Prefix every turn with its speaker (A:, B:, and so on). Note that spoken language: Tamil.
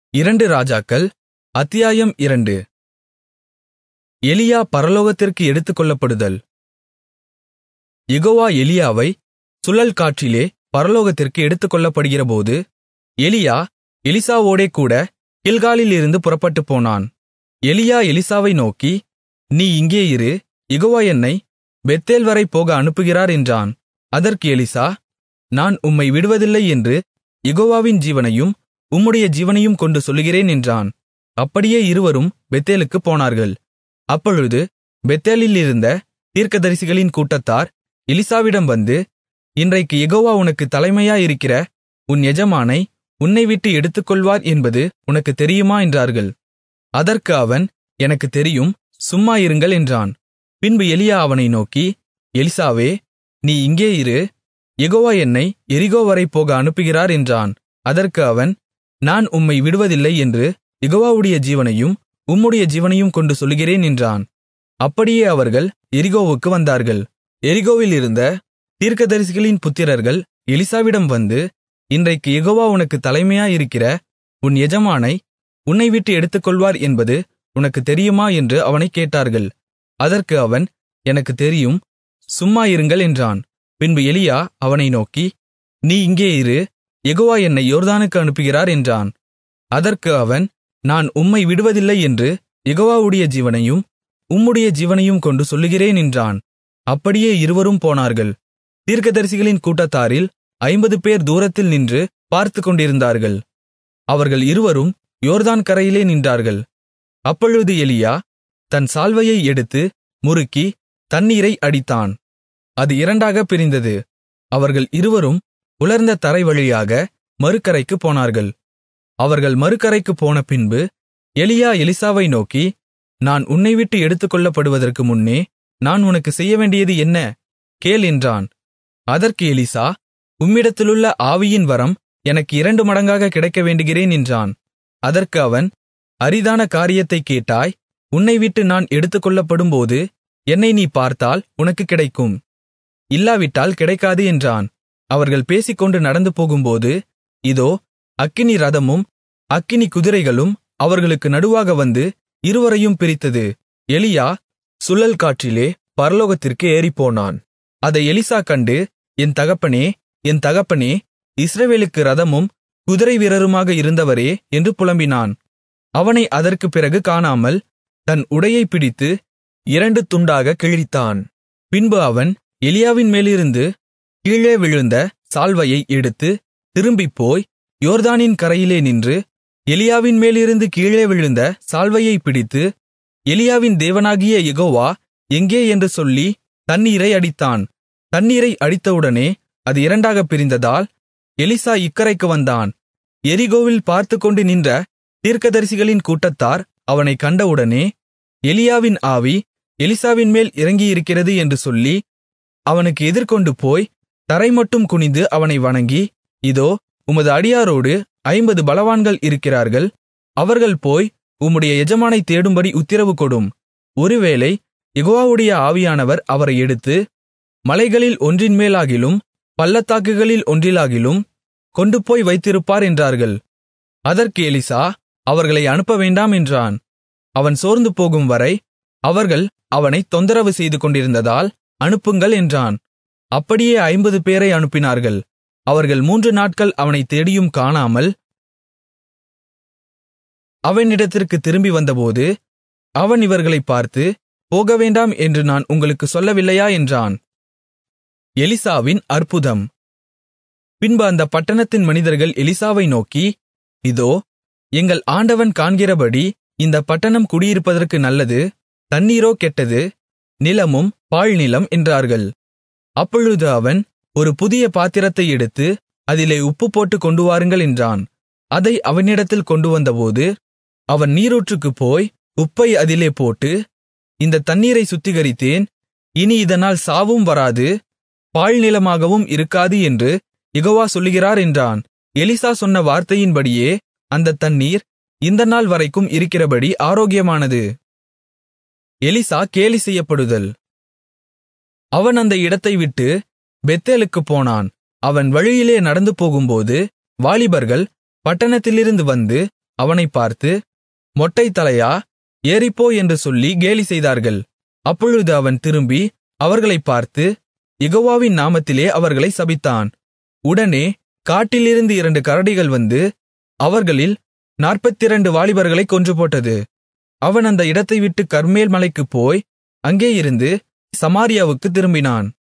A: அத்தியாயம் 2. எலியா பரலோகத்திற்கு எடுத்துக்கொள்ளப்படுதல். யெகோவா எலியாவை சுழல் காற்றிலே பரலோகத்திற்கு எடுத்துக்கொள்ளப்படுகிறபோது, எலியா எலிசாவோடே கூட கில்காலிலிருந்து புறப்பட்டுப்போனான். எலியா எலிசாவை நோக்கி, நீ இங்கே இரு, யெகோவா என்னை பெத்தேல் வரை போக அனுப்புகிறார் என்றான். அதற்கு எலிசா, நான் உம்மை விடுவதில்லை என்று யெகோவாவின் ஜீவனையும் உம்முடைய ஜீவனையும் கொண்டு சொல்லுகிறேன் என்றான். அப்படியே இருவரும் பெத்தேலுக்குப் போனார்கள். அப்பொழுது பெத்தேலிலிருந்த தீர்க்கதரிசிகளின் கூட்டத்தார் எலிசாவிடம் வந்து, இன்றைக்கு யெகோவா உனக்குத் தலைமையாயிருக்கிற உன் எஜமானை உன்னைவிட்டு எடுத்துக்கொள்வார் என்பது உனக்குத் தெரியுமா என்றார்கள். அதற்கு அவன், எனக்குத் தெரியும், சும்மா இருங்கள் என்றான். பின்பு எலியா அவனை நோக்கி, எலிசாவே, நீ இங்கே இரு, யெகோவா என்னை எரிகோ வரை போக அனுப்புகிறார் என்றான். அதற்கு அவன், நான் உம்மை விடுவதில்லை என்று யெகோவாவுடைய ஜீவனையும் உம்முடைய ஜீவனையும் கொண்டு சொல்லுகிறேன் என்றான். அப்படியே அவர்கள் எரிகோவுக்கு வந்தார்கள். எரிகோவிலிருந்த தீர்க்கதரிசிகளின் புத்திரர்கள் எலிசாவிடம் வந்து, இன்றைக்கு யெகோவா உனக்குத் தலைமையாயிருக்கிற உன் எஜமானை உன்னைவிட்டு எடுத்துக்கொள்வார் என்பது உனக்குத் தெரியுமா என்று அவனைக் கேட்டார்கள். அதற்கு அவன், எனக்குத் தெரியும், சும்மா இருங்கள் என்றான். பின்பு எலியா அவனை நோக்கி, நீ இங்கே இரு, யெகோவா என்னை யோர்தானுக்கு அனுப்புகிறார் என்றான். அதற்கு அவன், நான் உம்மை விடுவதில்லை என்று யெகோவாவுடைய ஜீவனையும் உம்முடைய ஜீவனையும் கொண்டு சொல்லுகிறேன் என்றான். அப்படியே இருவரும் போனார்கள். தீர்க்கதரிசிகளின் கூட்டத்தாரில் 50 பேர் தூரத்தில் நின்று பார்த்துக்கொண்டிருந்தார்கள். அவர்கள் இருவரும் யோர்தான் கரையிலே நின்றார்கள். அப்பொழுது எலியா தன் சால்வையை எடுத்து முறுக்கி தண்ணீரை அடித்தான். அது இரண்டாகப் பிரிந்தது. அவர்கள் இருவரும் உலர்ந்த தரை வழியாக மறுகரைக்குப் போனார்கள். அவர்கள் மறுகரைக்குப் போன பின்பு எலியா எலிசாவை நோக்கி, நான் உன்னைவிட்டு எடுத்துக்கொள்ளப்படுவதற்கு முன்னே நான் உனக்குச் செய்யவேண்டியது என்ன? கேள் என்றான். அதற்கு எலிசா, உம்மிடத்திலுள்ள ஆவியின் வரம் எனக்கு 2 மடங்காக கிடைக்க வேண்டுகிறேன் என்றான். அதற்கு அவன், அரிதான காரியத்தைக் கேட்டாய். உன்னைவிட்டு நான் எடுத்துக்கொள்ளப்படும்போது என்னை நீ பார்த்தால் உனக்குக் கிடைக்கும், இல்லாவிட்டால் கிடைக்காது என்றான். அவர்கள் பேசிக்கொண்டு நடந்து போகும்போது, இதோ அக்கினி ரதமும் அக்கினி குதிரைகளும் அவர்களுக்கு நடுவாக வந்து இருவரையும் பிரித்தது. எலியா சுழல் காற்றிலே பரலோகத்திற்கு ஏறிப்போனான். அதை எலிசா கண்டு, என் தகப்பனே, என் தகப்பனே, இஸ்ரவேலுக்கு ரதமும் குதிரை வீரருமாக இருந்தவரே என்று புலம்பினான். அவனை அதற்குப் பிறகு காணாமல் தன் உடையைப் பிடித்து 2 துண்டாகக் கிழித்தான். பின்பு அவன் எலியாவின் மேலிருந்து கீழே விழுந்த சால்வையை எடுத்து திரும்பிப்போய் யோர்தானின் கரையிலே நின்று, எலியாவின் மேலிருந்து கீழே விழுந்த சால்வையைப் பிடித்து, எலியாவின் தேவனாகிய யெகோவா எங்கே என்று சொல்லி தண்ணீரை அடித்தான். தண்ணீரை அடித்தவுடனே அது இரண்டாகப் பிரிந்ததால் எலிசா இக்கரைக்கு வந்தான். எரிகோவில் பார்த்துக்கொண்டு நின்ற தீர்க்கதரிசிகளின் கூட்டத்தார் அவனைக் கண்டவுடனே, எலியாவின் ஆவி எலிசாவின் மேல் இறங்கியிருக்கிறது என்று சொல்லி அவனுக்கு எதிர்கொண்டு போய் தரைமட்டும் குனிந்து அவனை வணங்கி, இதோ உமது அடியாரோடு 50 பலவான்கள் இருக்கிறார்கள். அவர்கள் போய் உம்முடைய எஜமானைத் தேடும்படி உத்திரவு கொடும். ஒருவேளை யெகோவாவுடைய ஆவியானவர் அவரை எடுத்து மலைகளில் ஒன்றின் மேலாகிலும் பள்ளத்தாக்குகளில் ஒன்றிலாகிலும் கொண்டுபோய் வைத்திருப்பார் என்றார்கள். அதற்கு எலிசா, அவர்களை அனுப்ப வேண்டாம் என்றான். அவன் சோர்ந்து போகும் வரை அவர்கள் அவனைத் தொந்தரவு செய்து கொண்டிருந்ததால் அனுப்புங்கள் என்றான். அப்படியே 50 பேரை அனுப்பினார்கள். அவர்கள் 3 நாட்கள் அவனைத் தேடியும் காணாமல் அவனிடத்திற்குத் திரும்பி வந்தபோது, அவன் இவர்களைப் பார்த்து, போகவேண்டாம் என்று நான் உங்களுக்குச் சொல்லவில்லையா என்றான். எலிசாவின் அற்புதம். பின்பு அந்த பட்டணத்தின் மனிதர்கள் எலிசாவை நோக்கி, இதோ எங்கள் ஆண்டவன் காண்கிறபடி இந்தப் பட்டணம் குடியிருப்பதற்கு நல்லது, தண்ணீரோ கெட்டது, நிலமும் பாழ்நிலம் என்றார்கள். அப்பொழுது அவன், ஒரு புதிய பாத்திரத்தை எடுத்து அதிலே உப்பு போட்டுக் கொண்டுவாருங்கள் என்றான். அதை அவனிடத்தில் கொண்டுவந்தபோது அவன் நீரூற்றுக்குப் போய் உப்பை அதிலே போட்டு, இந்த தண்ணீரை சுத்திகரித்தேன், இனி இதனால் சாவும் வராது, பாழ்நிலமாகவும் இருக்காது என்று யெகோவா சொல்லுகிறார் என்றான். எலிசா சொன்ன வார்த்தையின்படியே அந்தத் தண்ணீர் இந்த நாள் வரைக்கும் இருக்கிறபடி ஆரோக்கியமானது. எலிசா கேலி செய்யப்படுதல். அவன் அந்த இடத்தை விட்டு பெத்தேலுக்குப் போனான். அவன் வழியிலே நடந்து போகும்போது வாலிபர்கள் பட்டணத்திலிருந்து வந்து அவனைப் பார்த்து, மொட்டைத் தலையா, ஏறிப்போ என்று சொல்லி கேலி செய்தார்கள். அப்பொழுது அவன் திரும்பி அவர்களைப் பார்த்து, யெகோவாவின் நாமத்திலே அவர்களைச் சபித்தான். உடனே காட்டிலிருந்து 2 கரடிகள் வந்து அவர்களில் 42 வாலிபர்களைக் கொன்றுபோட்டது. அவன் அந்த இடத்தைவிட்டுக் கர்மேல் மலைக்குப் போய் அங்கே இருந்து சமாரியாவுக்குத் திரும்பினான்.